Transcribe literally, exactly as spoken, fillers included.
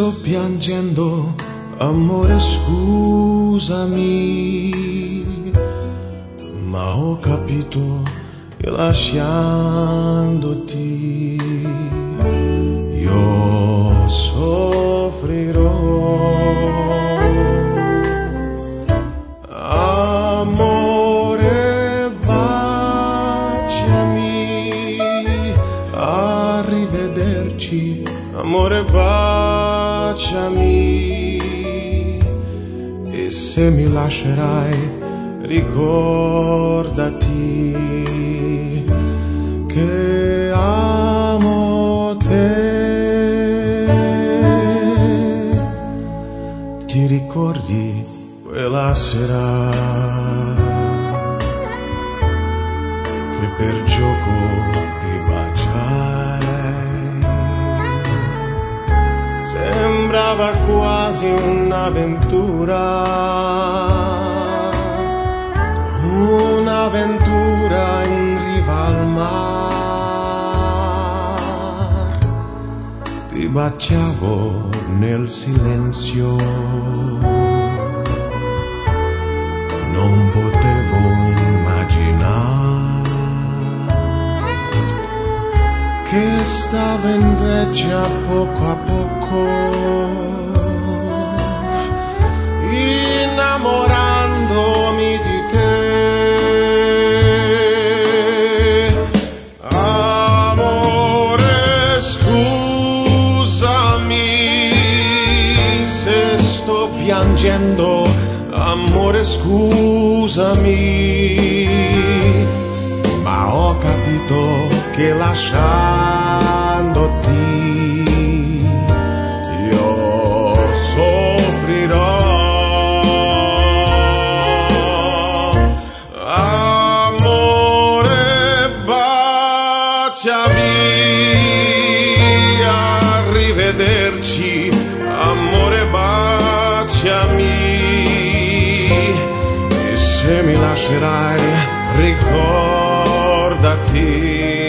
sto piangendo, amore scusami, ma ho capito che lasciandoti io soffrirò. Amore, baciami, arrivederci. Amore, baciami, e se mi lascerai ricordati che amo te. Ti ricordi quella sera che per gioco ti baciai? Sembrava quasi un'avventura, un'avventura in riva al mar. Ti baciavo nel silenzio, non potevo immaginare che stavo invece a poco a poco innamorandomi di te. Amore, scusami se sto piangendo, amore scusami, ma ho capito che lasciandoti io soffrirò. Amore, baciami, arrivederci. Amore, baciami, se mi lascerai ricordati